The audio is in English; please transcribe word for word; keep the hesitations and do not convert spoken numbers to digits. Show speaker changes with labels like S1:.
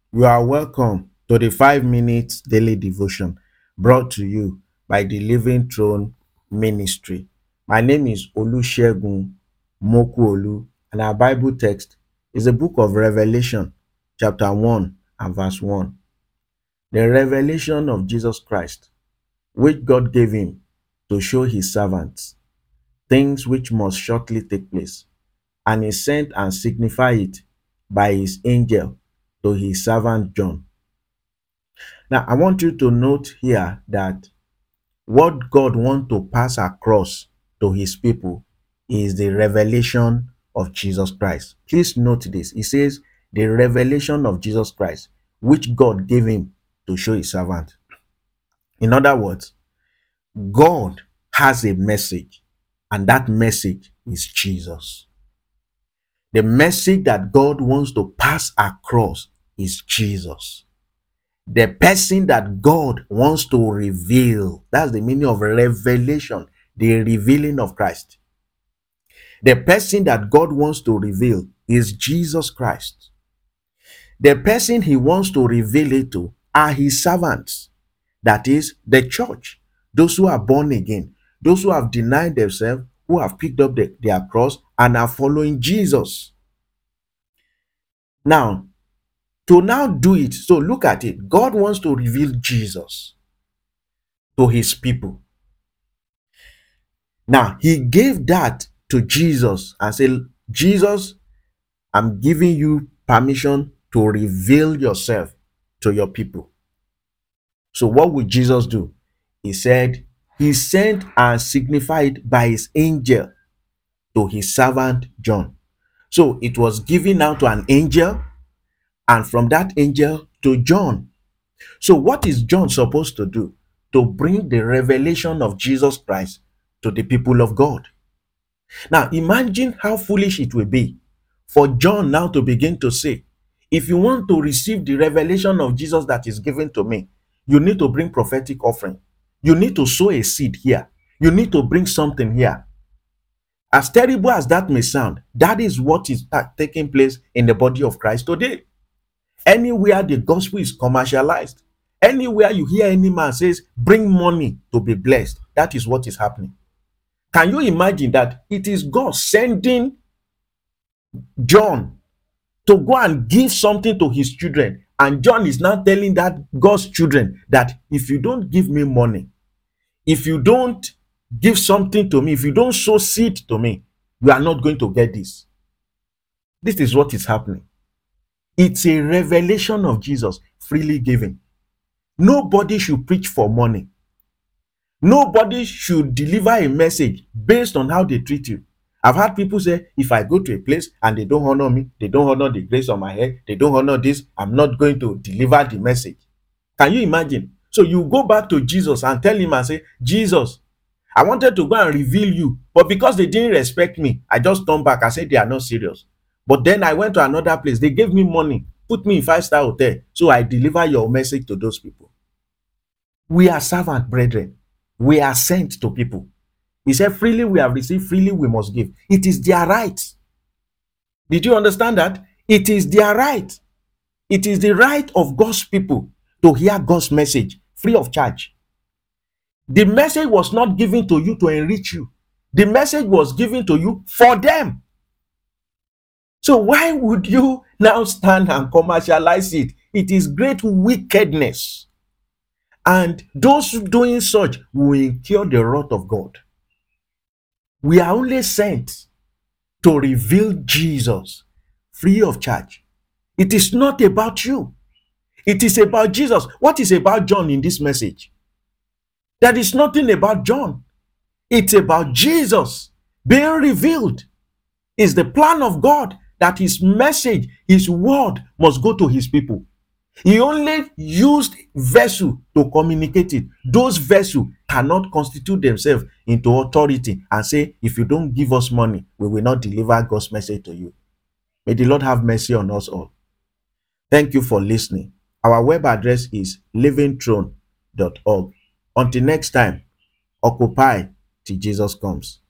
S1: You are welcome to the five minutes daily devotion brought to you by the Living Throne Ministry. My name is Olusegun Mokuolu, and our Bible text is the book of Revelation, chapter one and verse one. The revelation of Jesus Christ, which God gave him to show his servants things which must shortly take place, and he sent and signified it by his angel to his servant John. Now, I want you to note here that what God wants to pass across to his people is the revelation of Jesus Christ. Please note this. He says, the revelation of Jesus Christ, which God gave him to show his servant. In other words, God has a message, and that message is Jesus. The message that God wants to pass across is Jesus. The person that God wants to reveal. That's the meaning of revelation, the revealing of Christ. The person that God wants to reveal is Jesus Christ. The person he wants to reveal it to are his servants. That is the church. Those who are born again. Those who have denied themselves, who have picked up the, their cross and are following Jesus. Now, to now do it, so look at it. God wants to reveal Jesus to his people. Now, he gave that to Jesus and said, Jesus, I'm giving you permission to reveal yourself to your people. So what would Jesus do? He said, he sent and signified by his angel to his servant John. So it was given out to an angel, and from that angel to John. So what is John supposed to do? To bring the revelation of Jesus Christ to the people of God. Now imagine how foolish it will be for John now to begin to say, if you want to receive the revelation of Jesus that is given to me, you need to bring prophetic offering. You need to sow a seed here. You need to bring something here. As terrible as that may sound, that is what is taking place in the body of Christ today. Anywhere the gospel is commercialized, anywhere you hear any man says, bring money to be blessed, that is what is happening. Can you imagine that it is God sending John to go and give something to his children, and John is now telling that God's children that if you don't give me money, if you don't give something to me, if you don't sow seed to me, you are not going to get this. This is what is happening. It's a revelation of Jesus freely given. Nobody should preach for money. Nobody should deliver a message based on how they treat you. I've had people say, if I go to a place and they don't honor me, they don't honor the grace on my head, they don't honor this, I'm not going to deliver the message. Can you imagine? So you go back to Jesus and tell him and say, Jesus, I wanted to go and reveal you, but because they didn't respect me, I just turned back. I said they are not serious. But then I went to another place. They gave me money, put me in five-star hotel. So I deliver your message to those people. We are servant brethren. We are sent to people. He said, freely we have received, freely we must give. It is their right. Did you understand that? It is their right. It is the right of God's people to hear God's message free of charge. The message was not given to you to enrich you. The message was given to you for them. So why would you now stand and commercialize it? It is great wickedness. And those doing such will incur the wrath of God. We are only sent to reveal Jesus free of charge. It is not about you. It is about Jesus. What is about John in this message? There is nothing about John. It's about Jesus being revealed. It's the plan of God that his message, his word must go to his people. He only used vessel to communicate it. Those vessels cannot constitute themselves into authority and say, if you don't give us money, we will not deliver God's message to you. May the Lord have mercy on us all. Thank you for listening. Our web address is living throne dot org. Until next time, occupy till Jesus comes.